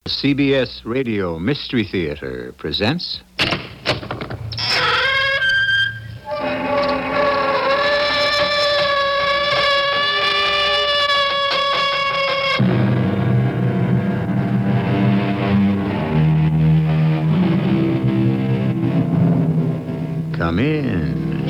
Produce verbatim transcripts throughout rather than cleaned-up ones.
C B S Radio Mystery Theater presents... Come in.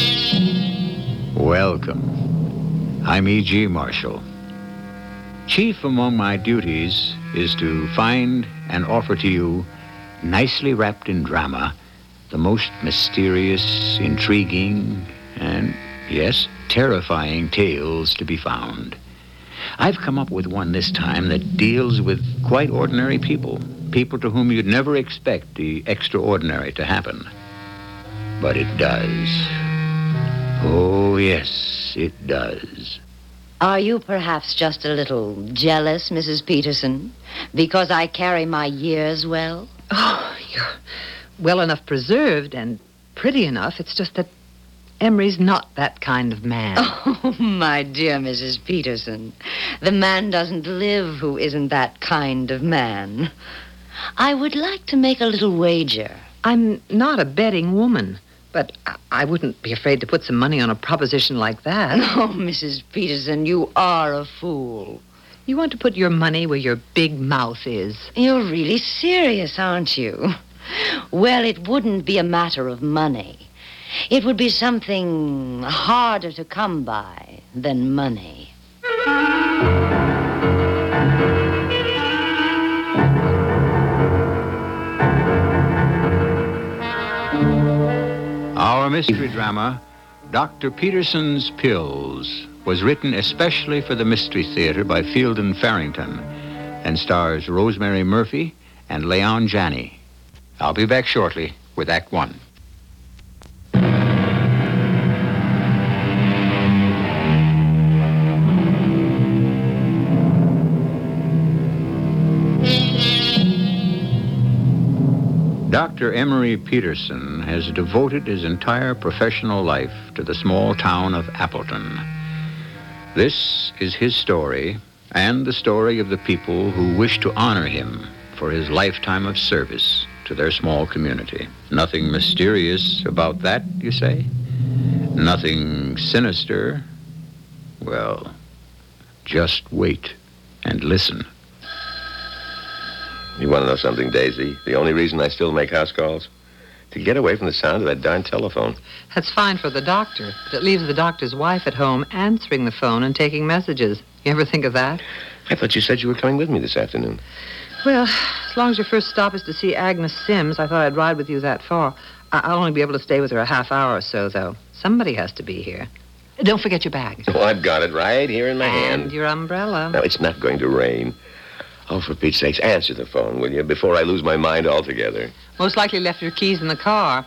Welcome. I'm E G. Marshall. Chief among my duties is to find and offer to you, nicely wrapped in drama, the most mysterious, intriguing, and, yes, terrifying tales to be found. I've come up with one this time that deals with quite ordinary people, people to whom you'd never expect the extraordinary to happen. But it does. Oh, yes, it does. Are you perhaps just a little jealous, Missus Peterson, because I carry my years well? Oh, you're well enough preserved and pretty enough. It's just that Emery's not that kind of man. Oh, my dear Missus Peterson, the man doesn't live who isn't that kind of man. I would like to make a little wager. I'm not a betting woman, but I, I wouldn't be afraid to put some money on a proposition like that. Oh, Missus Peterson, you are a fool. You want to put your money where your big mouth is. You're really serious, aren't you? Well, it wouldn't be a matter of money. It would be something harder to come by than money. Our mystery drama, Doctor Peterson's Pills, was written especially for the Mystery Theater by Fielden Farrington and stars Rosemary Murphy and Leon Janney. I'll be back shortly with Act One. Doctor Emery Peterson has devoted his entire professional life to the small town of Appleton. This is his story and the story of the people who wish to honor him for his lifetime of service to their small community. Nothing mysterious about that, you say? Nothing sinister? Well, just wait and listen. You want to know something, Daisy? The only reason I still make house calls? To get away from the sound of that darn telephone. That's fine for the doctor, but it leaves the doctor's wife at home answering the phone and taking messages. You ever think of that? I thought you said you were coming with me this afternoon. Well, as long as your first stop is to see Agnes Sims, I thought I'd ride with you that far. I- I'll only be able to stay with her a half hour or so, though. Somebody has to be here. Don't forget your bag. Oh, I've got it right here in my hand. And your umbrella. Now, it's not going to rain. Oh, for Pete's sakes, answer the phone, will you, before I lose my mind altogether. Most likely left your keys in the car.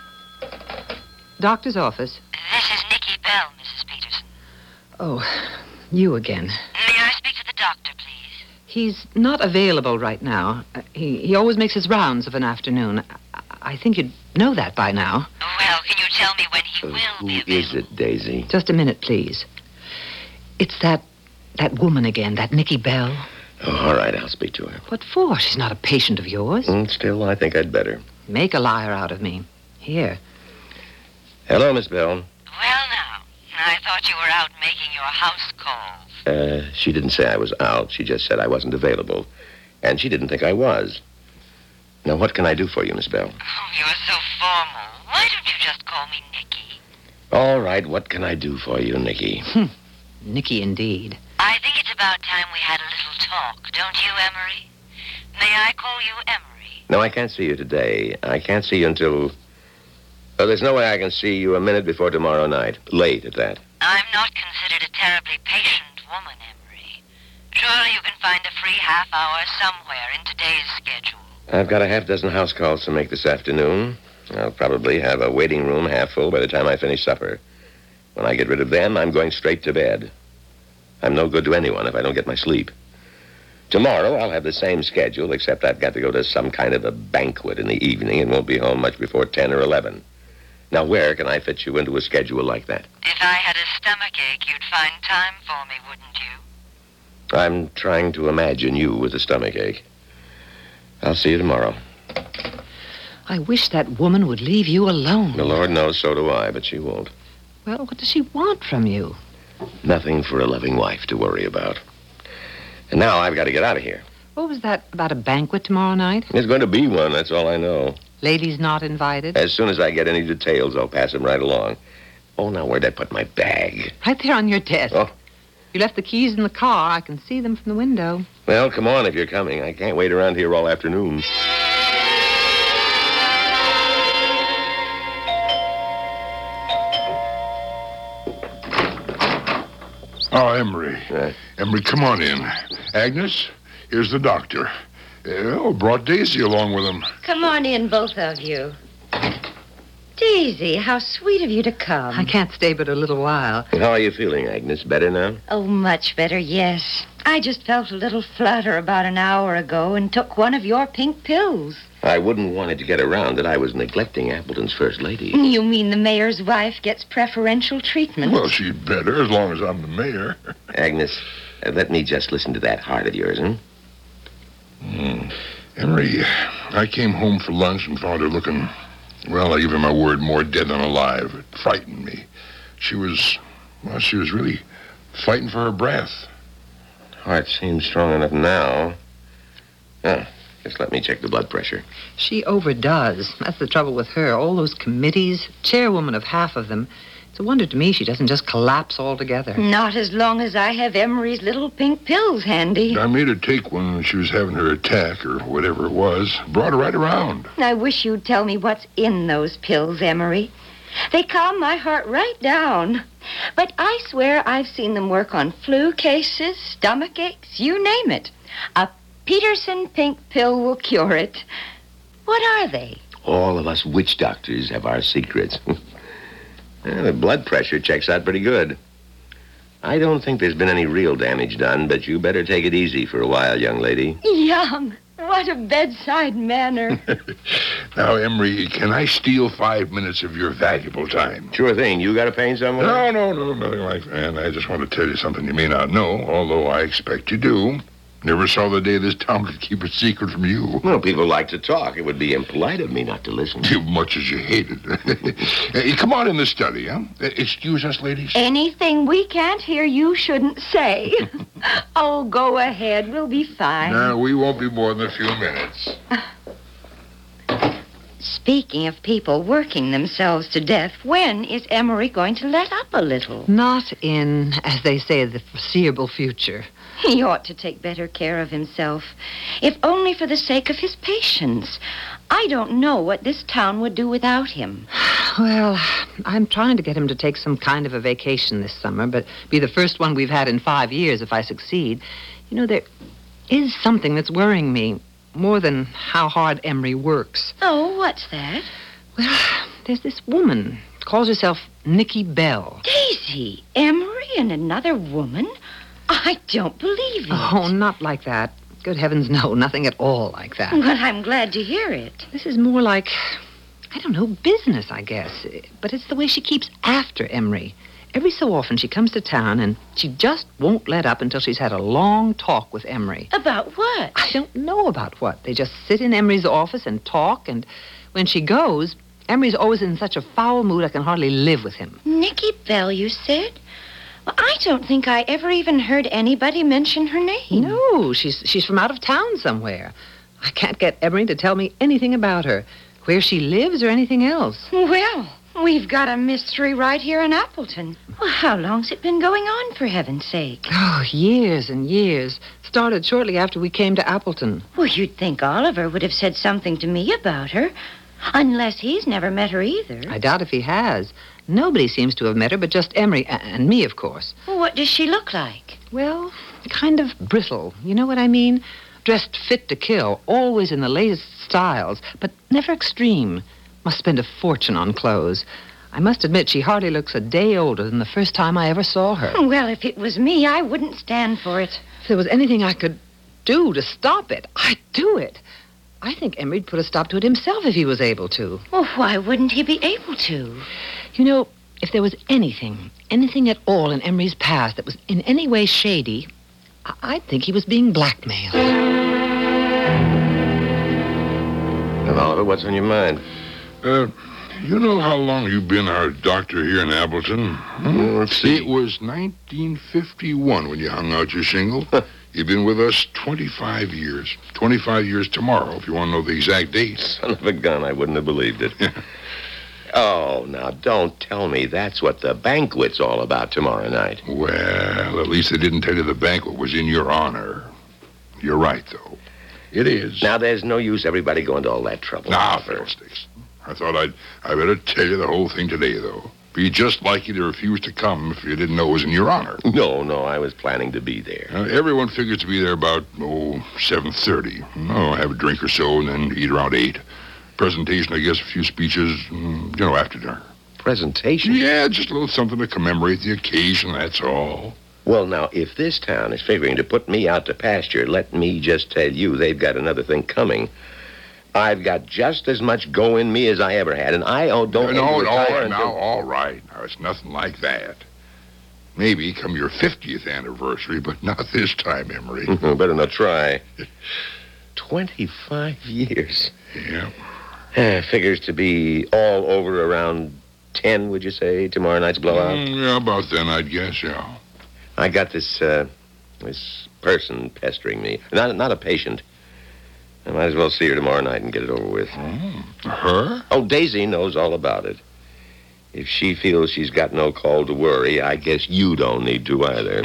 Doctor's office. This is Nikki Bell, Missus Peterson. Oh, you again. May I speak to the doctor, please? He's not available right now. Uh, he, he always makes his rounds of an afternoon. I, I think you'd know that by now. Well, can you tell me when he Uh, will who be available? is it, Daisy? Just a minute, please. It's that, that woman again, that Nikki Bell. Oh, all right, I'll speak to her. What for? She's not a patient of yours. Mm, still, I think I'd better. Make a liar out of me. Here. Hello, Miss Bell. Well, now, I thought you were out making your house calls. Uh, she didn't say I was out. She just said I wasn't available. And she didn't think I was. Now, what can I do for you, Miss Bell? Oh, you're so formal. Why don't you just call me Nikki? All right, what can I do for you, Nikki? Nikki, indeed. I think it's about time we had a little talk, don't you, Emery? May I call you Emery? No, I can't see you today. I can't see you until... Oh, there's no way I can see you a minute before tomorrow night. Late at that. I'm not considered a terribly patient woman, Emery. Surely you can find a free half hour somewhere in today's schedule. I've got a half dozen house calls to make this afternoon. I'll probably have a waiting room half full by the time I finish supper. When I get rid of them, I'm going straight to bed. I'm no good to anyone if I don't get my sleep. Tomorrow, I'll have the same schedule, except I've got to go to some kind of a banquet in the evening and won't be home much before ten or eleven. Now, where can I fit you into a schedule like that? If I had a stomachache, you'd find time for me, wouldn't you? I'm trying to imagine you with a stomachache. I'll see you tomorrow. I wish that woman would leave you alone. The Lord knows so do I, but she won't. Well, what does she want from you? Nothing for a loving wife to worry about. And now I've got to get out of here. What was that about a banquet tomorrow night? There's going to be one, that's all I know. Ladies not invited? As soon as I get any details, I'll pass them right along. Oh, now where'd I put my bag? Right there on your desk. Oh. You left the keys in the car. I can see them from the window. Well, come on if you're coming. I can't wait around here all afternoon. Oh, Emery. Right. Emery, come on in. Agnes, here's the doctor. Uh, oh, brought Daisy along with him. Come on in, both of you. Daisy, how sweet of you to come. I can't stay but a little while. How are you feeling, Agnes? Better now? Oh, much better, yes. I just felt a little flutter about an hour ago and took one of your pink pills. I wouldn't want it to get around that I was neglecting Appleton's first lady. You mean the mayor's wife gets preferential treatment? Well, she'd better, as long as I'm the mayor. Agnes, uh, let me just listen to that heart of yours, huh? Hmm. Emery, I came home for lunch and found her looking, well, I give her my word, more dead than alive. It frightened me. She was, well, she was really fighting for her breath. Heart seems strong enough now. Oh, just let me check the blood pressure. She overdoes. That's the trouble with her. All those committees, chairwoman of half of them. It's a wonder to me she doesn't just collapse altogether. Not as long as I have Emery's little pink pills handy. I made her take one when she was having her attack, or whatever it was. Brought her right around. I wish you'd tell me what's in those pills, Emery. They calm my heart right down. But I swear I've seen them work on flu cases, stomach aches, you name it. A Peterson pink pill will cure it. What are they? All of us witch doctors have our secrets. Well, the blood pressure checks out pretty good. I don't think there's been any real damage done, but you better take it easy for a while, young lady. Yum. What a bedside manner. Now, Emery, can I steal five minutes of your valuable time? Sure thing. You got a pain somewhere? No, no, no, nothing like that. I just want to tell you something you may not know, although I expect you do. Never saw the day this town could keep a secret from you. Well, people like to talk. It would be impolite of me not to listen. Too much as you hate it. Hey, come on in the study, huh? Uh, Excuse us, ladies. Anything we can't hear you shouldn't say. Oh, go ahead. We'll be fine. No, we won't be more than a few minutes. Speaking of people working themselves to death, when is Emery going to let up a little? Not in, as they say, the foreseeable future. He ought to take better care of himself, if only for the sake of his patients. I don't know what this town would do without him. Well, I'm trying to get him to take some kind of a vacation this summer, but be the first one we've had in five years if I succeed. You know, there is something that's worrying me, more than how hard Emery works. Oh, what's that? Well, there's this woman, calls herself Nikki Bell. Daisy, Emery and another woman? I don't believe it. Oh, not like that. Good heavens, no, nothing at all like that. Well, I'm glad to hear it. This is more like, I don't know, business, I guess. But it's the way she keeps after Emery. Every so often she comes to town and she just won't let up until she's had a long talk with Emery. About what? I don't know about what. They just sit in Emery's office and talk, and when she goes, Emery's always in such a foul mood I can hardly live with him. Nikki Bell, you said? Well, I don't think I ever even heard anybody mention her name. No, she's she's from out of town somewhere. I can't get Emery to tell me anything about her, where she lives or anything else. Well, we've got a mystery right here in Appleton. Well, how long's it been going on, for heaven's sake? Oh, years and years. Started shortly after we came to Appleton. Well, you'd think Oliver would have said something to me about her. Unless he's never met her either. I doubt if he has. Nobody seems to have met her but just Emery a- and me, of course. Well, what does she look like? Well, kind of brittle. You know what I mean? Dressed fit to kill, always in the latest styles, but never extreme. Must spend a fortune on clothes. I must admit she hardly looks a day older than the first time I ever saw her. Well, if it was me, I wouldn't stand for it. If there was anything I could do to stop it, I'd do it. I think Emery'd put a stop to it himself if he was able to. Well, why wouldn't he be able to? You know, if there was anything, anything at all in Emery's past that was in any way shady, I- I'd think he was being blackmailed. Well, Oliver, what's on your mind? Uh, you know how long you've been our doctor here in Appleton? Hmm? Well, let's see. It was nineteen fifty-one when you hung out your shingle. You've been with us twenty-five years. twenty-five years tomorrow, if you want to know the exact date. Son of a gun, I wouldn't have believed it. Oh, now, don't tell me that's what the banquet's all about tomorrow night. Well, at least they didn't tell you the banquet was in your honor. You're right, though. It is. Now, there's no use everybody going to all that trouble. Now, Oliver. fiddlesticks. I thought I'd I better tell you the whole thing today, though. Be just like you to refuse to come if you didn't know it was in your honor. No, no, I was planning to be there. Uh, everyone figures to be there about, oh, seven thirty. Oh, have a drink or so and then eat around eight. Presentation, I guess, a few speeches, mm, you know, after dinner. Presentation? Yeah, just a little something to commemorate the occasion, that's all. Well, now, if this town is figuring to put me out to pasture, let me just tell you, they've got another thing coming. I've got just as much go in me as I ever had, and I oh, don't... No, no, all right, until... now, all right. Now, it's nothing like that. Maybe come your fiftieth anniversary, but not this time, Emery. Better not try. twenty-five years. Yeah. Eh, figures to be all over around ten, would you say, tomorrow night's blowout? Mm, yeah, about then, I'd guess, yeah. I got this, uh, this person pestering me. Not, not a patient. I might as well see her tomorrow night and get it over with. Oh, her? Oh, Daisy knows all about it. If she feels she's got no call to worry, I guess you don't need to either.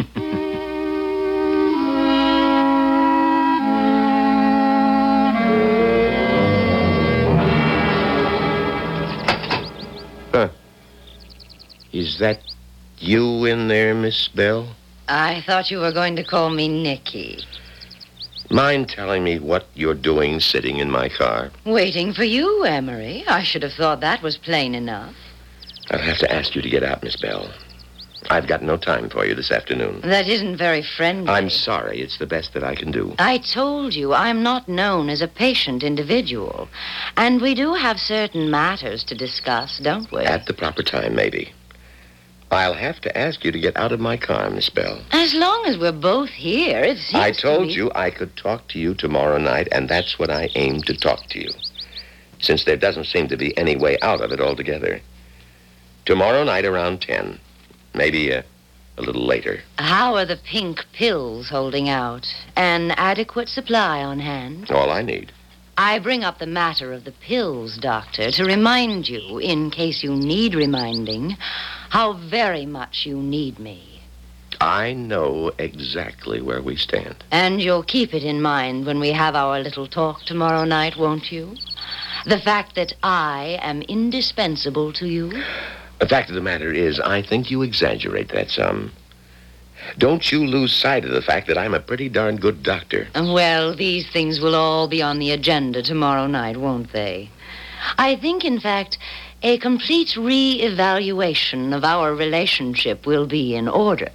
Huh. Is that you in there, Miss Bell? I thought you were going to call me Nicky. Mind telling me what you're doing sitting in my car? Waiting for you, Emery. I should have thought that was plain enough. I'll have to ask you to get out, Miss Bell. I've got no time for you this afternoon. That isn't very friendly. I'm sorry. It's the best that I can do. I told you I'm not known as a patient individual. And we do have certain matters to discuss, don't we? At the proper time, maybe. I'll have to ask you to get out of my car, Miss Bell. As long as we're both here, it seems I told to me... you I could talk to you tomorrow night, and that's what I aim to talk to you. Since there doesn't seem to be any way out of it altogether. Tomorrow night around ten. Maybe a, a little later. How are the pink pills holding out? An adequate supply on hand? All I need. I bring up the matter of the pills, Doctor, to remind you, in case you need reminding, how very much you need me. I know exactly where we stand. And you'll keep it in mind when we have our little talk tomorrow night, won't you? The fact that I am indispensable to you? The fact of the matter is, I think you exaggerate that some. Don't you lose sight of the fact that I'm a pretty darn good doctor. Well, these things will all be on the agenda tomorrow night, won't they? I think, in fact, a complete re-evaluation of our relationship will be in order.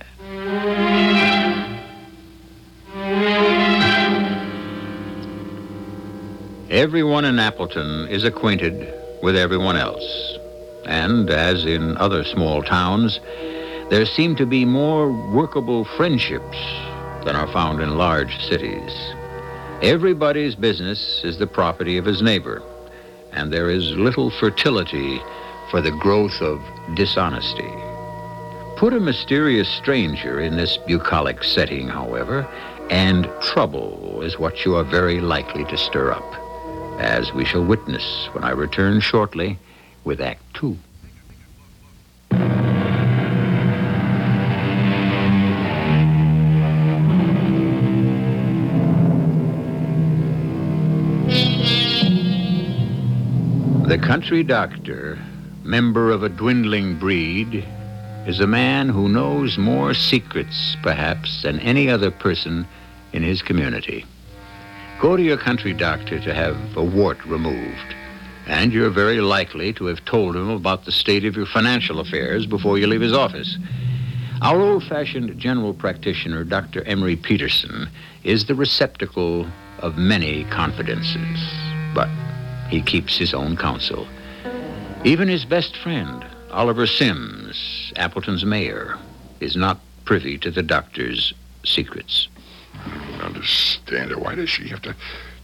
Everyone in Appleton is acquainted with everyone else. And, as in other small towns, there seem to be more workable friendships than are found in large cities. Everybody's business is the property of his neighbor, and there is little fertility for the growth of dishonesty. Put a mysterious stranger in this bucolic setting, however, and trouble is what you are very likely to stir up, as we shall witness when I return shortly with Act Two. The country doctor, member of a dwindling breed, is a man who knows more secrets, perhaps, than any other person in his community. Go to your country doctor to have a wart removed, and you're very likely to have told him about the state of your financial affairs before you leave his office. Our old-fashioned general practitioner, Doctor Emery Peterson, is the receptacle of many confidences, but he keeps his own counsel. Even his best friend, Oliver Sims, Appleton's mayor, is not privy to the doctor's secrets. I don't understand her. Why does she have to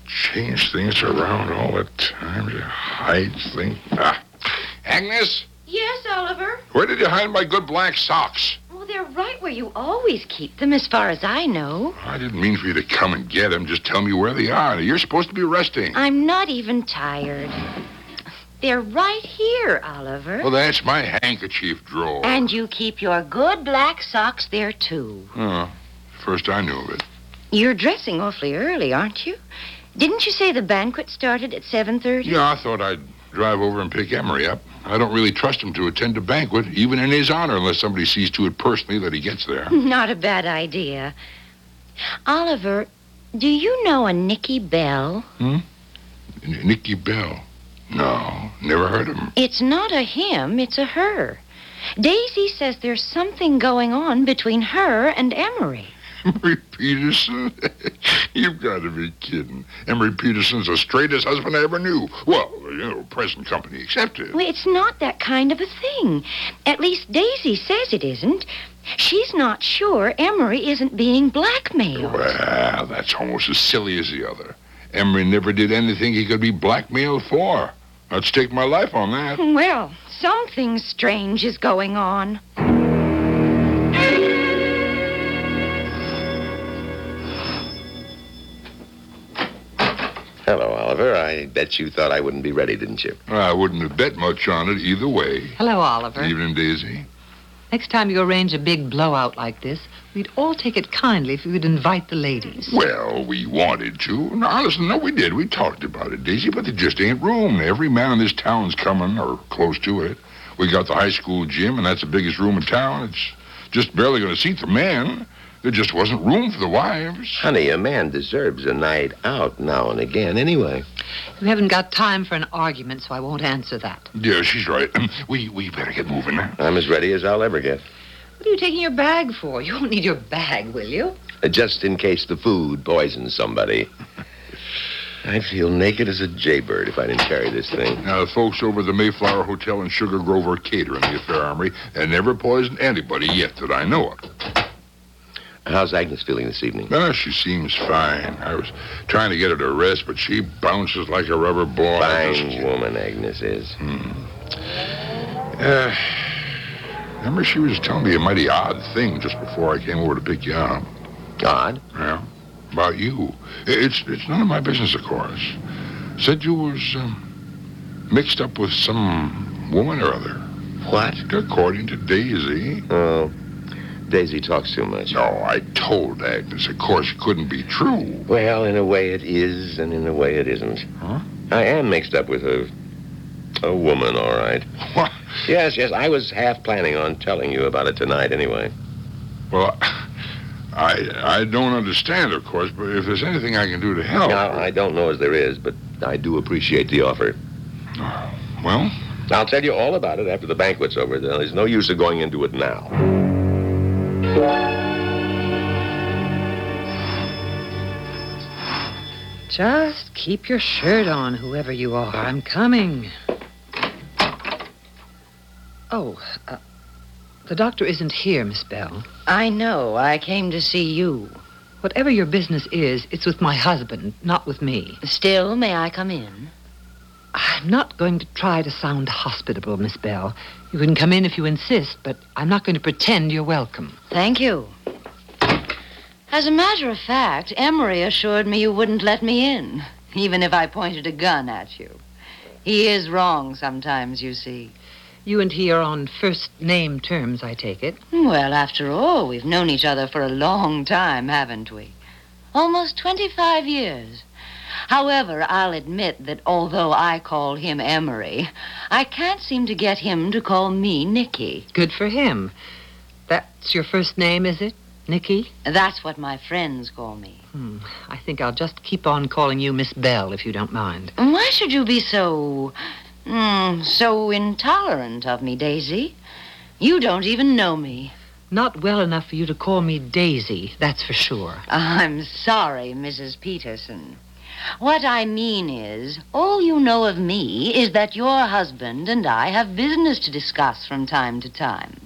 change things around all the time to hide things. Ah. Agnes, Yes, Oliver? where did you hide my good black socks? Well, they're right where you always keep them, as far as I know. I didn't mean for you to come and get them. Just tell me where they are. You're supposed to be resting. I'm not even tired. They're right here, Oliver. Well, that's my handkerchief drawer. And you keep your good black socks there, too. Oh, first I knew of it. You're dressing awfully early, aren't you? Didn't you say the banquet started at seven thirty? Yeah, I thought I'd drive over and pick Emery up. I don't really trust him to attend a banquet, even in his honor, unless somebody sees to it personally that he gets there. Not a bad idea. Oliver, do you know a Nicky Bell? Hmm? N- Nicky Bell? No, never heard of him. It's not a him, it's a her. Daisy says there's something going on between her and Emery. Emery Peterson? You've got to be kidding. Emery Peterson's the straightest husband I ever knew. Well, you know, present company accepted. Well, it's not that kind of a thing. At least Daisy says it isn't. She's not sure Emery isn't being blackmailed. Well, that's almost as silly as the other. Emery never did anything he could be blackmailed for. I'd stake my life on that. Well, something strange is going on. Hello, Oliver. I bet you thought I wouldn't be ready, didn't you? I wouldn't have bet much on it either way. Hello, Oliver. Evening, Daisy. Next time you arrange a big blowout like this, we'd all take it kindly if you would invite the ladies. Well, we wanted to. No, listen, no, we did. We talked about it, Daisy, but there just ain't room. Every man in this town's coming, or close to it. We got the high school gym, and that's the biggest room in town. It's just barely going to seat the men. There just wasn't room for the wives. Honey, a man deserves a night out now and again anyway. You haven't got time for an argument, so I won't answer that. Yeah, she's right. We we better get moving. I'm as ready as I'll ever get. What are you taking your bag for? You won't need your bag, will you? Uh, Just in case the food poisons somebody. I'd feel naked as a jaybird if I didn't carry this thing. Now, the folks over at the Mayflower Hotel in Sugar Grove are catering the affair, Armory. They never poisoned anybody yet that I know of. How's Agnes feeling this evening? No, she seems fine. I was trying to get her to rest, but she bounces like a rubber ball. I Fine just- woman, Agnes is. Uh, remember, she was telling me a mighty odd thing just before I came over to pick you up. Odd? Yeah, about you. It's it's none of my business, of course. Said you was um, mixed up with some woman or other. What? According to Daisy. Oh, Daisy talks too much. No, I told Agnes, of course, it couldn't be true. Well, in a way it is, and in a way it isn't. Huh? I am mixed up with a... a woman, all right. What? Yes, yes, I was half planning on telling you about it tonight anyway. Well, I I don't understand, of course, but if there's anything I can do to help... Now, I don't know as there is, but I do appreciate the offer. Well, I'll tell you all about it after the banquet's over. There's no use of going into it now. Just keep your shirt on, whoever you are. I'm coming. Oh, uh, the doctor isn't here, Miss Bell. I know. I came to see you. Whatever your business is, it's with my husband, not with me. Still, may I come in? I'm not going to try to sound hospitable, Miss Bell. You can come in if you insist, but I'm not going to pretend you're welcome. Thank you. As a matter of fact, Emery assured me you wouldn't let me in, even if I pointed a gun at you. He is wrong sometimes, you see. You and he are on first name terms, I take it. Well, after all, we've known each other for a long time, haven't we? Almost twenty-five years. However, I'll admit that although I call him Emery, I can't seem to get him to call me Nicky. Good for him. That's your first name, is it? Nicky? That's what my friends call me. Hmm. I think I'll just keep on calling you Miss Bell, if you don't mind. Why should you be so... Mm, so intolerant of me, Daisy? You don't even know me. Not well enough for you to call me Daisy, that's for sure. I'm sorry, Missus Peterson. What I mean is, all you know of me is that your husband and I have business to discuss from time to time.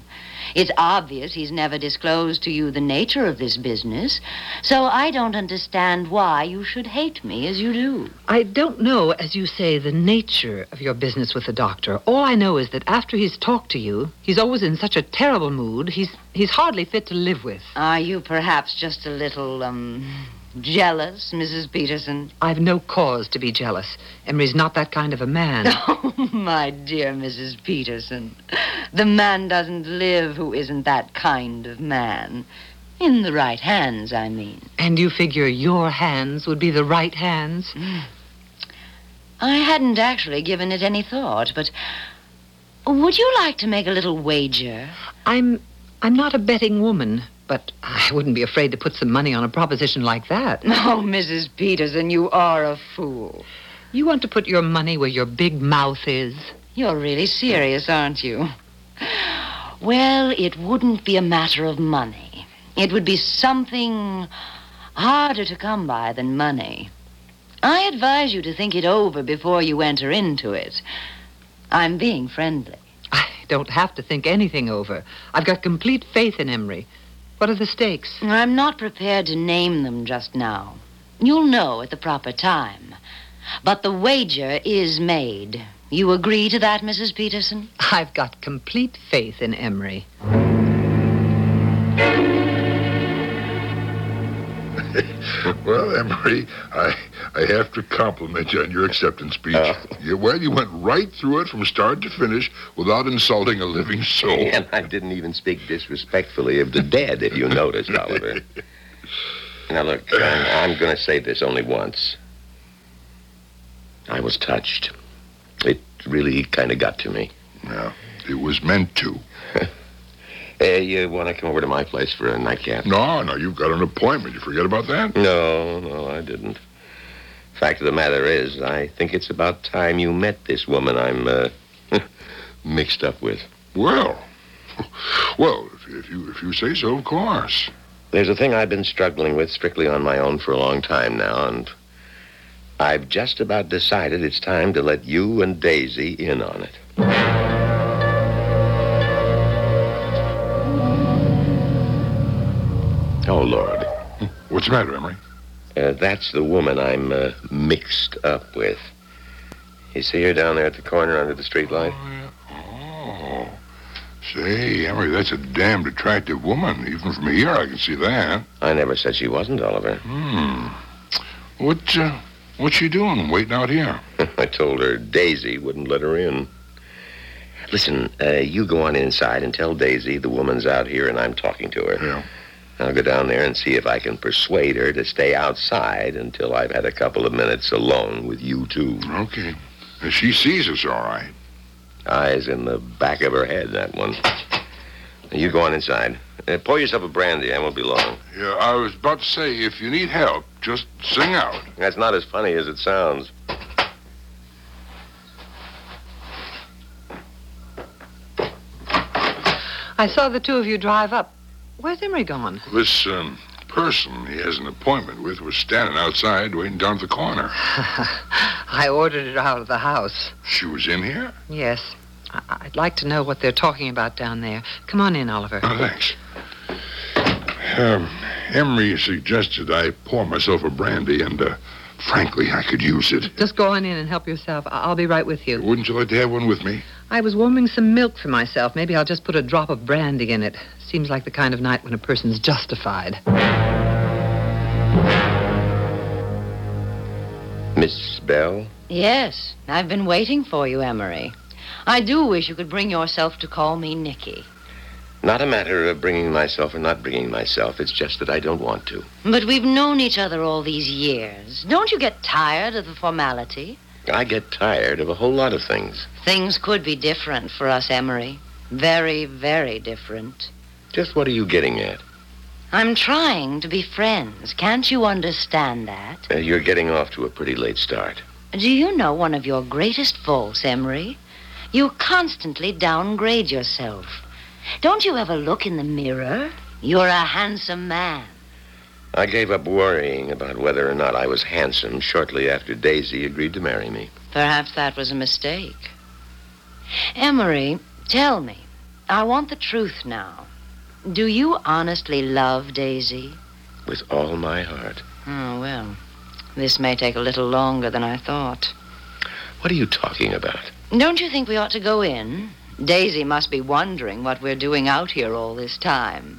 It's obvious he's never disclosed to you the nature of this business, so I don't understand why you should hate me as you do. I don't know, as you say, the nature of your business with the doctor. All I know is that after he's talked to you, he's always in such a terrible mood, he's he's hardly fit to live with. Are you perhaps just a little, um, jealous, Missus Peterson? I've no cause to be jealous. Emery's not that kind of a man. Oh, my dear Missus Peterson. The man doesn't live who isn't that kind of man. In the right hands, I mean. And you figure your hands would be the right hands? Mm. I hadn't actually given it any thought, but would you like to make a little wager? I'm I'm not a betting woman, but I wouldn't be afraid to put some money on a proposition like that. Oh, Missus Peterson, you are a fool. You want to put your money where your big mouth is? You're really serious, aren't you? Well, it wouldn't be a matter of money. It would be something harder to come by than money. I advise you to think it over before you enter into it. I'm being friendly. I don't have to think anything over. I've got complete faith in Emery. What are the stakes? I'm not prepared to name them just now. You'll know at the proper time. But the wager is made. You agree to that, Missus Peterson? I've got complete faith in Emery. Well, Emery, I I have to compliment you on your acceptance speech. Oh. You, well, you went right through it from start to finish without insulting a living soul. And I didn't even speak disrespectfully of the dead, if you noticed, Oliver. Now, look, I'm, I'm going to say this only once. I was touched. It really kind of got to me. Yeah, it was meant to. Hey, you want to come over to my place for a nightcap? No, no, you've got an appointment. You forget about that? No, no, I didn't. Fact of the matter is, I think it's about time you met this woman I'm uh, mixed up with. Well, well, if, if you if you say so, of course. There's a thing I've been struggling with strictly on my own for a long time now, and I've just about decided it's time to let you and Daisy in on it. Oh, Lord. What's the matter, Emery? Uh, that's the woman I'm uh, mixed up with. You see her down there at the corner under the streetlight? Oh, yeah. Oh. Say, Emery, that's a damned attractive woman. Even from here, I can see that. I never said she wasn't, Oliver. Hmm. What, uh, what's she doing waiting out here? I told her Daisy wouldn't let her in. Listen, uh, you go on inside and tell Daisy the woman's out here and I'm talking to her. Yeah. I'll go down there and see if I can persuade her to stay outside until I've had a couple of minutes alone with you two. Okay. She sees us all right. Eyes in the back of her head, that one. You go on inside. Uh, pour yourself a brandy. I won't be long. Yeah, I was about to say, if you need help, just sing out. That's not as funny as it sounds. I saw the two of you drive up. Where's Emery gone? This um, person he has an appointment with was standing outside waiting down at the corner. I ordered it out of the house. She was in here? Yes. I- I'd like to know what they're talking about down there. Come on in, Oliver. Oh, thanks. Um, Emery suggested I pour myself a brandy, and uh, frankly, I could use it. Just go on in and help yourself. I- I'll be right with you. Wouldn't you like to have one with me? I was warming some milk for myself. Maybe I'll just put a drop of brandy in it. Seems like the kind of night when a person's justified. Miss Bell? Yes, I've been waiting for you, Emery. I do wish you could bring yourself to call me Nicky. Not a matter of bringing myself or not bringing myself. It's just that I don't want to. But we've known each other all these years. Don't you get tired of the formality? I get tired of a whole lot of things. Things could be different for us, Emery. Very, very different. Just what are you getting at? I'm trying to be friends. Can't you understand that? Uh, you're getting off to a pretty late start. Do you know one of your greatest faults, Emery? You constantly downgrade yourself. Don't you ever look in the mirror? You're a handsome man. I gave up worrying about whether or not I was handsome shortly after Daisy agreed to marry me. Perhaps that was a mistake. Emery, tell me, I want the truth now. Do you honestly love Daisy? With all my heart. Oh, well, this may take a little longer than I thought. What are you talking about? Don't you think we ought to go in? Daisy must be wondering what we're doing out here all this time.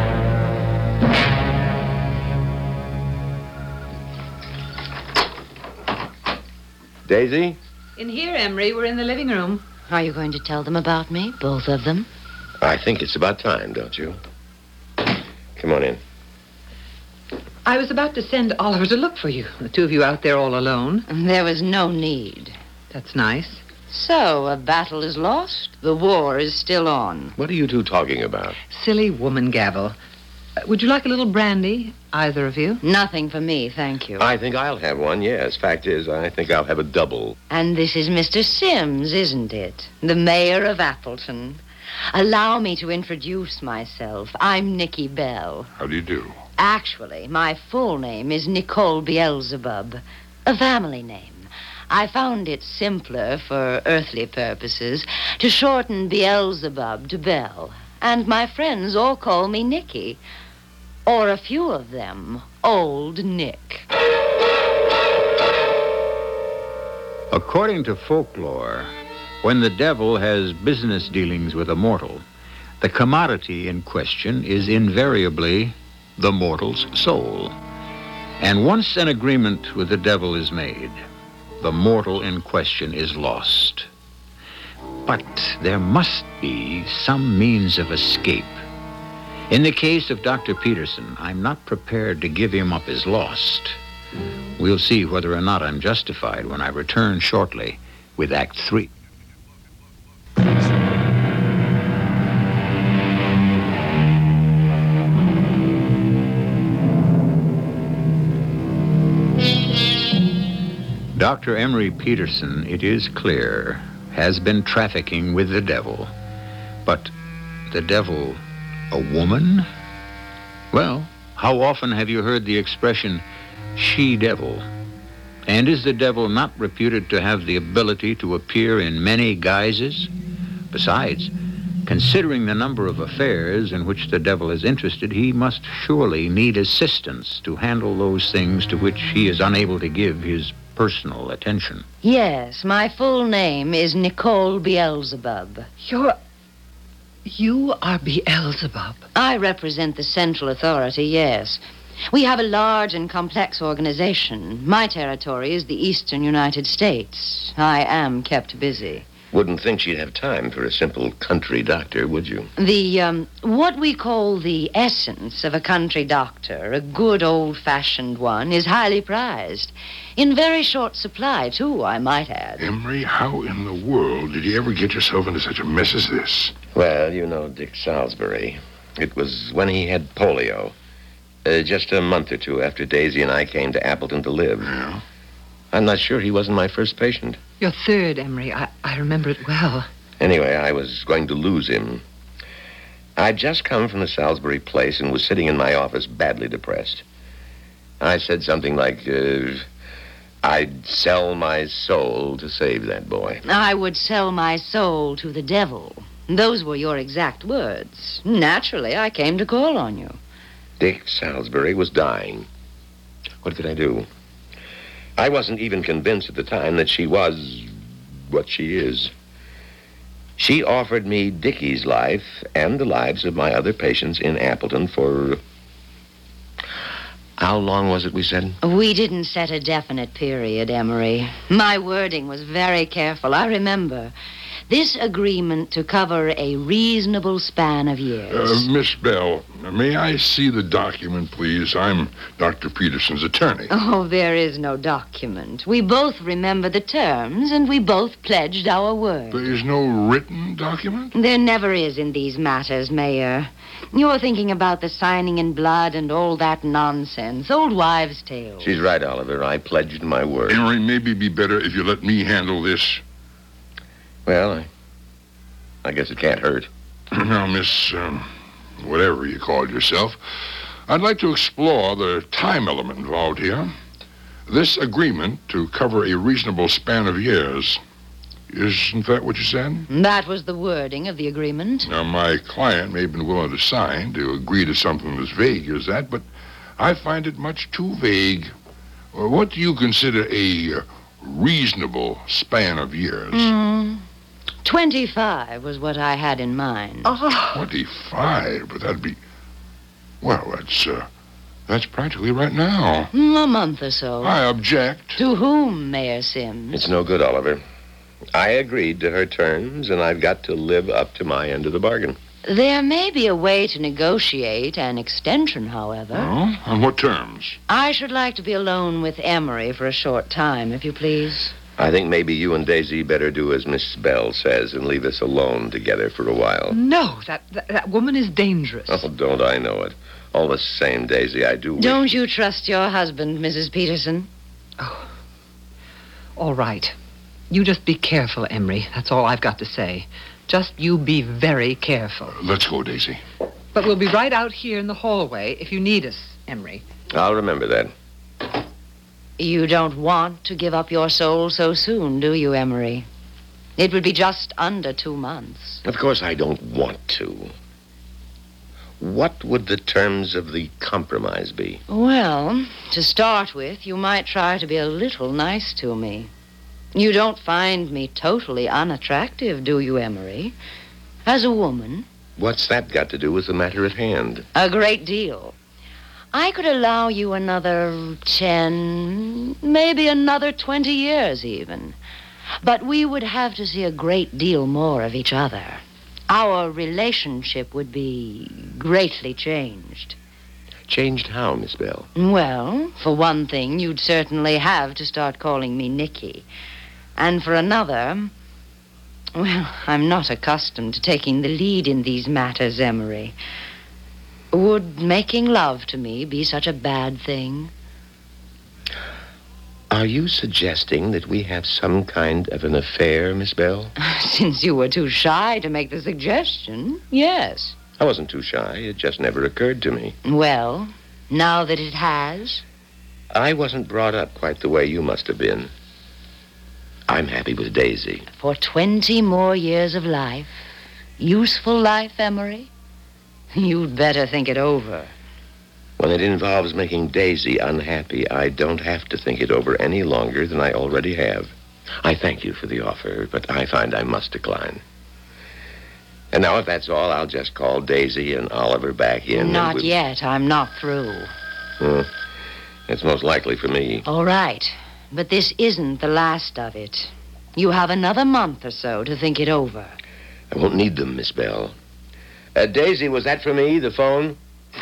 Daisy? In here, Emery. We're in the living room. Are you going to tell them about me, both of them? I think it's about time, don't you? Come on in. I was about to send Oliver to look for you. The two of you out there all alone. There was no need. That's nice. So, a battle is lost. The war is still on. What are you two talking about? Silly woman gabble. Uh, would you like a little brandy, either of you? Nothing for me, thank you. I think I'll have one, yes. Fact is, I think I'll have a double. And this is Mister Sims, isn't it? The mayor of Appleton. Allow me to introduce myself. I'm Nikki Bell. How do you do? Actually, my full name is Nicole Beelzebub, a family name. I found it simpler for earthly purposes to shorten Beelzebub to Bell. And my friends all call me Nikki. Or a few of them, Old Nick. According to folklore, when the devil has business dealings with a mortal, the commodity in question is invariably the mortal's soul. And once an agreement with the devil is made, the mortal in question is lost. But there must be some means of escape. In the case of Doctor Peterson, I'm not prepared to give him up as lost. We'll see whether or not I'm justified when I return shortly with Act Three. Doctor Emery Peterson, it is clear, has been trafficking with the devil. But the devil, a woman? Well, how often have you heard the expression, she-devil? And is the devil not reputed to have the ability to appear in many guises? Besides, considering the number of affairs in which the devil is interested, he must surely need assistance to handle those things to which he is unable to give his personal attention. Yes, my full name is Nicole Beelzebub. You're... You are Beelzebub. I represent the central authority, yes. We have a large and complex organization. My territory is the eastern United States. I am kept busy. Wouldn't think she'd have time for a simple country doctor, would you? The, um, what we call the essence of a country doctor, a good old-fashioned one, is highly prized. In very short supply, too, I might add. Emery, how in the world did you ever get yourself into such a mess as this? Well, you know Dick Salisbury. It was when he had polio. Uh, just a month or two after Daisy and I came to Appleton to live. Yeah? I'm not sure he wasn't my first patient. Your third, Emery. I, I remember it well. Anyway, I was going to lose him. I'd just come from the Salisbury place and was sitting in my office badly depressed. I said something like, uh, I'd sell my soul to save that boy. I would sell my soul to the devil. Those were your exact words. Naturally, I came to call on you. Dick Salisbury was dying. What could I do? I wasn't even convinced at the time that she was what she is. She offered me Dickie's life and the lives of my other patients in Appleton for... How long was it, we said? We didn't set a definite period, Emery. My wording was very careful. I remember. This agreement to cover a reasonable span of years. Uh, Miss Bell, may I see the document, please? I'm Doctor Peterson's attorney. Oh, there is no document. We both remember the terms, and we both pledged our word. There is no written document? There never is in these matters, Mayor. You're thinking about the signing in blood and all that nonsense. Old wives' tales. She's right, Oliver. I pledged my word. Henry, maybe it'd be better if you let me handle this. Well, I, I guess it can't hurt. Now, Miss, um, whatever you called yourself, I'd like to explore the time element involved here. This agreement to cover a reasonable span of years. Isn't that what you said? That was the wording of the agreement. Now, my client may have been willing to sign to agree to something as vague as that, but I find it much too vague. Well, what do you consider a uh, reasonable span of years? Mm. Twenty-five was what I had in mind. Oh, Twenty-five, but that'd be... Well, that's, uh, that's practically right now. Mm, A month or so. I object. To whom, Mayor Sims? It's no good, Oliver. I agreed to her terms, and I've got to live up to my end of the bargain. There may be a way to negotiate an extension, however. Oh? On what terms? I should like to be alone with Emery for a short time, if you please. I think maybe you and Daisy better do as Miss Bell says and leave us alone together for a while. no, that, that, that woman is dangerous. Oh, don't I know it. All the same, Daisy, I do wish... Don't you trust your husband, Missus Peterson? All right. You just be careful, Emery. That's all I've got to say. Just you be very careful. Let's go, Daisy. But we'll be right out here in the hallway if you need us, Emery. I'll remember that. You don't want to give up your soul so soon, do you, Emery? It would be just under two months. Of course I don't want to. What would the terms of the compromise be? Well, to start with, you might try to be a little nice to me. You don't find me totally unattractive, do you, Emery? As a woman? What's that got to do with the matter at hand? A great deal. I could allow you another ten, maybe another twenty years even. But we would have to see a great deal more of each other. Our relationship would be greatly changed. Changed how, Miss Bell? Well, for one thing, you'd certainly have to start calling me Nicky. And for another, well, I'm not accustomed to taking the lead in these matters, Emery. Would making love to me be such a bad thing? Are you suggesting that we have some kind of an affair, Miss Bell? Since you were too shy to make the suggestion, yes. I wasn't too shy. It just never occurred to me. Well, now that it has? I wasn't brought up quite the way you must have been. I'm happy with Daisy. For twenty more years of life, useful life, Emery, you'd better think it over. When it involves making Daisy unhappy, I don't have to think it over any longer than I already have. I thank you for the offer, but I find I must decline. And now, if that's all, I'll just call Daisy and Oliver back in. and Not we'll- yet. I'm not through. Hmm. It's most likely for me. All right. But this isn't the last of it. You have another month or so to think it over. I won't need them, Miss Bell. Uh, Daisy, was that for me, the phone?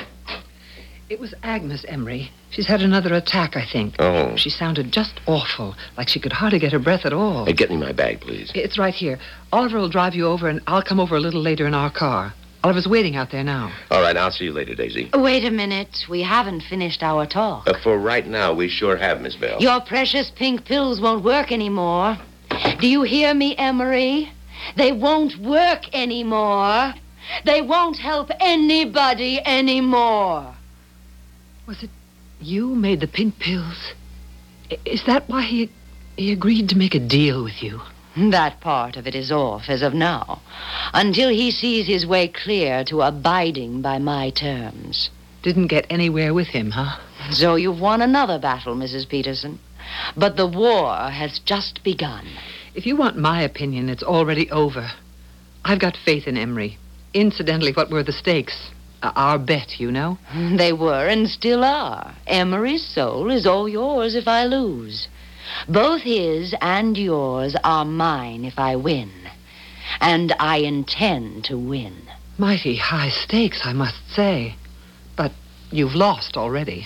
It was Agnes, Emery. She's had another attack, I think. Oh. She sounded just awful, like she could hardly get her breath at all. Hey, get me my bag, please. It's right here. Oliver will drive you over, and I'll come over a little later in our car. Oliver's waiting out there now. All right, I'll see you later, Daisy. Wait a minute. We haven't finished our talk. Uh, for right now, we sure have, Miss Bell. Your precious pink pills won't work anymore. Do you hear me, Emery? They won't work anymore. They won't help anybody anymore. Was it you made the pink pills? I- Is that why he, he agreed to make a deal with you? That part of it is off as of now, until he sees his way clear to abiding by my terms. Didn't get anywhere with him, huh? So you've won another battle, Missus Peterson. But the war has just begun. If you want my opinion, it's already over. I've got faith in Emery. Incidentally, what were the stakes? Uh, our bet, you know? They were and still are. Emery's soul is all yours if I lose. Both his and yours are mine if I win. And I intend to win. Mighty high stakes, I must say. But you've lost already.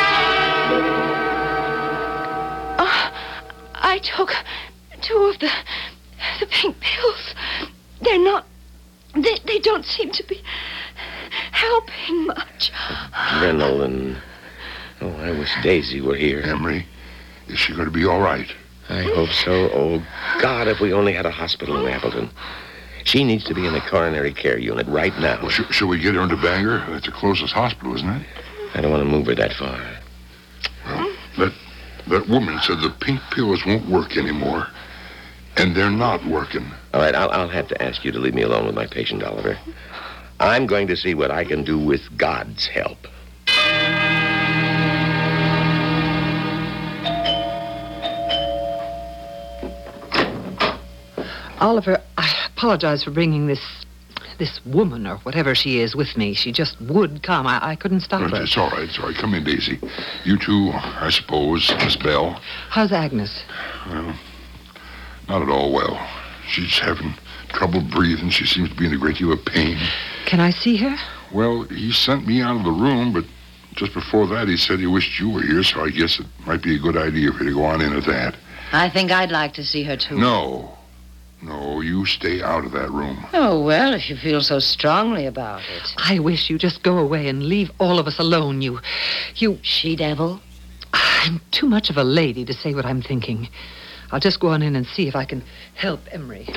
Oh, I took two of the, the pink pills. They're not... They, they don't seem to be helping much. Adrenaline. Oh, I wish Daisy were here. Emery, is she going to be all right? I hope so. Oh, God, if we only had a hospital in Appleton. She needs to be in the coronary care unit right now. Well, sh- shall we get her into Bangor? That's the closest hospital, isn't it? I don't want to move her that far. Well, that, that woman said the pink pills won't work anymore. And they're not working. All right, I'll, I'll have to ask you to leave me alone with my patient, Oliver. I'm going to see what I can do with God's help. Oliver, I apologize for bringing this this woman or whatever she is with me. She just would come. I, I couldn't stop Well, her. it's all right. It's all right. Come in, Daisy. You too, I suppose, Miss Bell. How's Agnes? Well, not at all well. She's having trouble breathing. She seems to be in a great deal of pain. Can I see her? Well, he sent me out of the room, but just before that he said he wished you were here, so I guess it might be a good idea for you to go on in at that. I think I'd like to see her, too. No. No, you stay out of that room. Oh, well, if you feel so strongly about it. I wish you'd just go away and leave all of us alone. You, you... She-devil? I'm too much of a lady to say what I'm thinking. I'll just go on in and see if I can help Emery.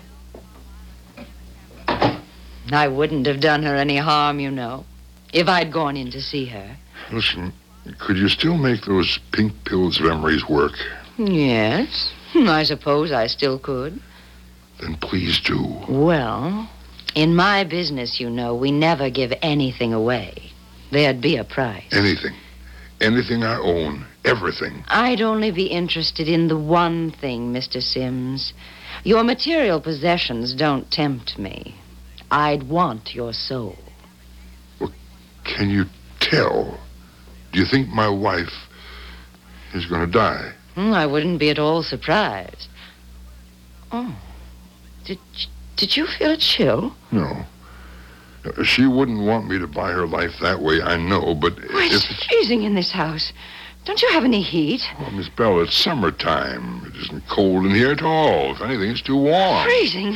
I wouldn't have done her any harm, you know, if I'd gone in to see her. Listen, could you still make those pink pills of Emery's work? Yes, I suppose I still could. Then please do. Well, in my business, you know, we never give anything away. There'd be a price. Anything. Anything I own. Everything. I'd only be interested in the one thing, Mister Sims. Your material possessions don't tempt me. I'd want your soul. Well, can you tell? Do you think my wife is going to die? Hmm, I wouldn't be at all surprised. Oh. Did, did you feel a chill? No. She wouldn't want me to buy her life that way, I know, but Why, if it's it's... freezing in this house. Don't you have any heat? Well, Miss Bell, it's summertime. It isn't cold in here at all. If anything, it's too warm. Freezing?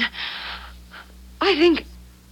I think...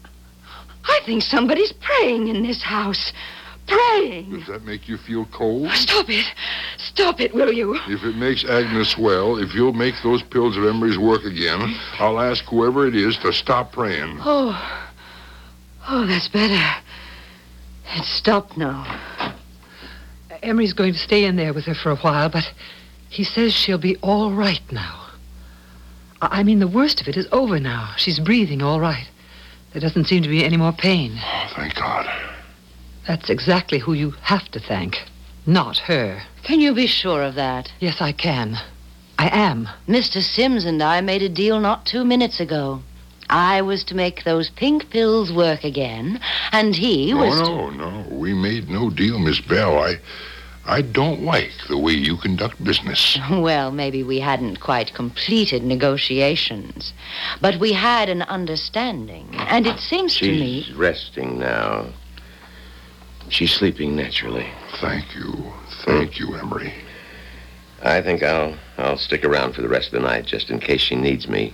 I think somebody's praying in this house. Praying. Does that make you feel cold? Stop it. Stop it, will you? If it makes Agnes well, if you'll make those pills of Emery's work again, I'll ask whoever it is to stop praying. Oh. Oh, that's better. It's stopped now. Emery's going to stay in there with her for a while, but he says she'll be all right now. I I mean, the worst of it is over now. She's breathing all right. There doesn't seem to be any more pain. Oh, thank God. That's exactly who you have to thank, not her. Can you be sure of that? Yes, I can. I am. Mister Sims and I made a deal not two minutes ago. I was to make those pink pills work again, and he No, was to... no, no. We made no deal, Miss Bell. I, I don't like the way you conduct business. Well, maybe we hadn't quite completed negotiations. But we had an understanding, and it seems to me... She's resting now. She's sleeping naturally. Thank you. Thank you, Emery. I think I'll I'll stick around for the rest of the night just in case she needs me.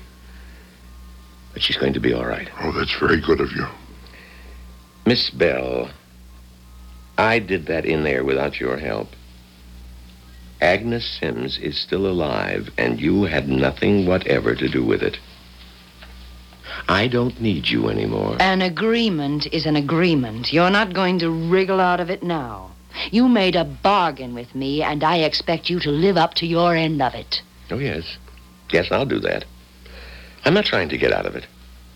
But she's going to be all right. Oh, that's very good of you. Miss Bell, I did that in there without your help. Agnes Sims is still alive, and you had nothing whatever to do with it. I don't need you anymore. An agreement is an agreement. You're not going to wriggle out of it now. You made a bargain with me, and I expect you to live up to your end of it. Oh, yes. Yes, I'll do that. I'm not trying to get out of it.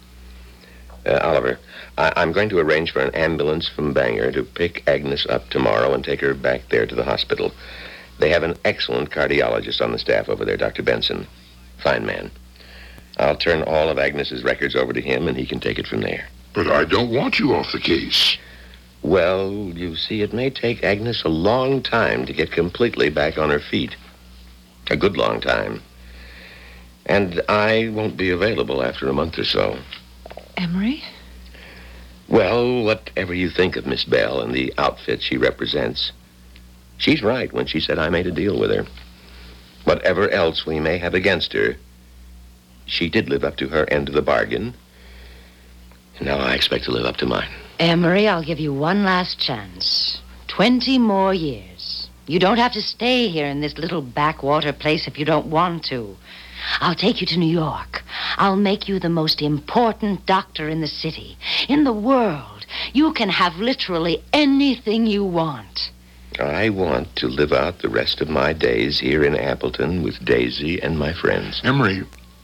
Uh, Oliver, I- I'm going to arrange for an ambulance from Bangor to pick Agnes up tomorrow and take her back there to the hospital. They have an excellent cardiologist on the staff over there, Doctor Benson. Fine man. I'll turn all of Agnes's records over to him, and he can take it from there. But I don't want you off the case. Well, you see, it may take Agnes a long time to get completely back on her feet. A good long time. And I won't be available after a month or so. Emery? Well, whatever you think of Miss Bell and the outfit she represents, she's right when she said I made a deal with her. Whatever else we may have against her, she did live up to her end of the bargain. And now I expect to live up to mine. Emery, I'll give you one last chance. Twenty more years. You don't have to stay here in this little backwater place if you don't want to. I'll take you to New York. I'll make you the most important doctor in the city, in the world. You can have literally anything you want. I want to live out the rest of my days here in Appleton with Daisy and my friends. Emery,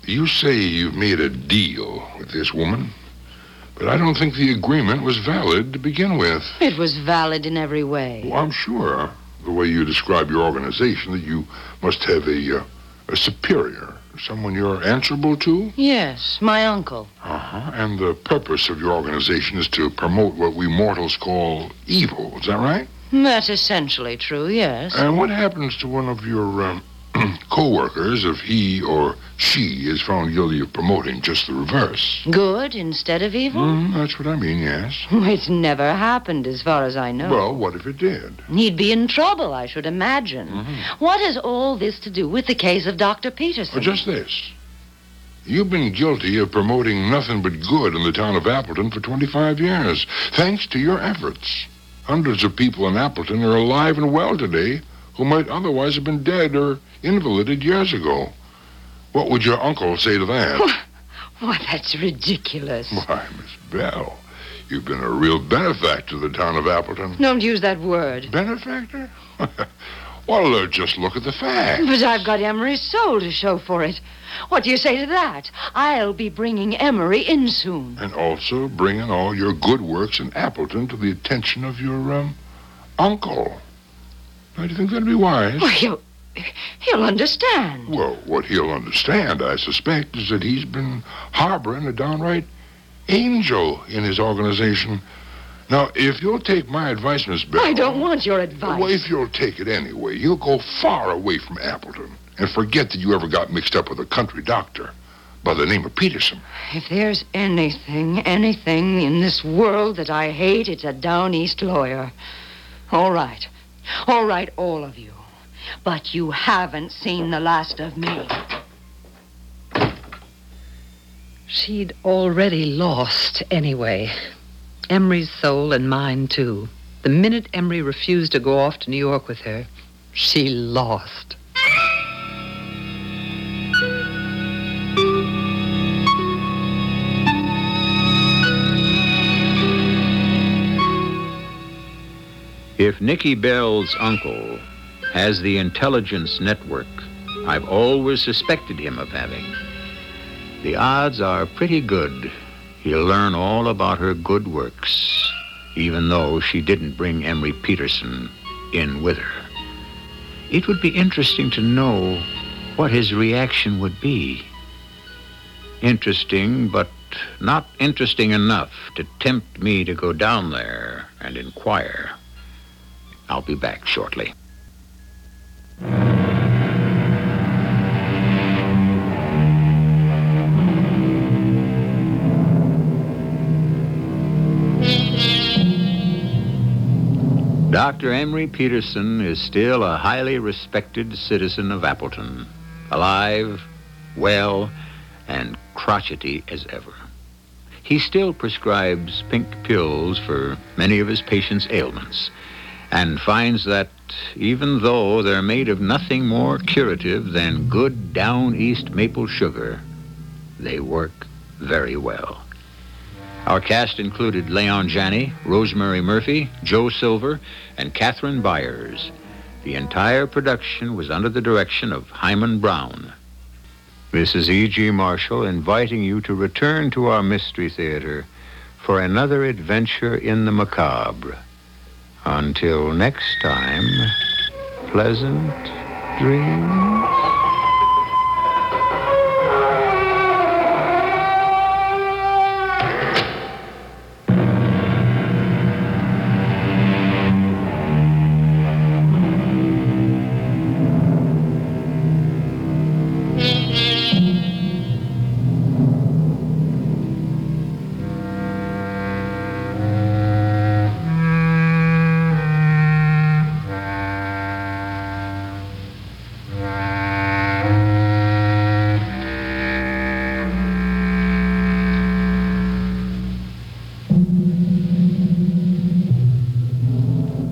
You say you've made a deal with this woman, but I don't think the agreement was valid to begin with. It was valid in every way. Well, I'm sure, the way you describe your organization, that you must have a, uh, a superior, someone you're answerable to. Yes, my uncle. Uh-huh. And the purpose of your organization is to promote what we mortals call evil. Is that right? That's essentially true, yes. And what happens to one of your um, co-workers if he or she is found guilty of promoting just the reverse? Good instead of evil? Mm, that's what I mean, yes. It's never happened, as far as I know. Well, what if it did? He'd be in trouble, I should imagine. Mm-hmm. What has all this to do with the case of Doctor Peterson? Well, just this. You've been guilty of promoting nothing but good in the town of Appleton for twenty-five years, thanks to your efforts. Hundreds of people in Appleton are alive and well today who might otherwise have been dead or invalided years ago. What would your uncle say to that? Why, that's ridiculous. Why, Miss Bell, you've been a real benefactor to the town of Appleton. Don't use that word. Benefactor? Well, uh, just look at the facts. But I've got Emery's soul to show for it. What do you say to that? I'll be bringing Emery in soon. And also bringing all your good works in Appleton to the attention of your, um, uncle. Now, do you think that'd be wise? Well, he'll, he'll understand. Well, what he'll understand, I suspect, is that he's been harboring a downright angel in his organization. Now, if you'll take my advice, Miss Bell... I don't want your advice. Well, if you'll take it anyway, you'll go far away from Appleton and forget that you ever got mixed up with a country doctor by the name of Peterson. If there's anything, anything in this world that I hate, it's a down east lawyer. All right. All right, all of you. But you haven't seen the last of me. She'd already lost anyway. Emery's soul and mine, too. The minute Emery refused to go off to New York with her, she lost. If Nicky Bell's uncle has the intelligence network I've always suspected him of having, the odds are pretty good he'll learn all about her good works, even though she didn't bring Emery Peterson in with her. It would be interesting to know what his reaction would be. Interesting, but not interesting enough to tempt me to go down there and inquire. I'll be back shortly. Doctor Emery Peterson is still a highly respected citizen of Appleton, alive, well, and crotchety as ever. He still prescribes pink pills for many of his patients' ailments, and finds that even though they're made of nothing more curative than good down east maple sugar, they work very well. Our cast included Leon Janney, Rosemary Murphy, Joe Silver, and Catherine Byers. The entire production was under the direction of Hyman Brown. This is E G. Marshall inviting you to return to our Mystery Theater for another adventure in the macabre. Until next time, pleasant dreams.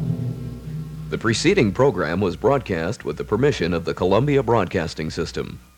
The preceding program was broadcast with the permission of the Columbia Broadcasting System.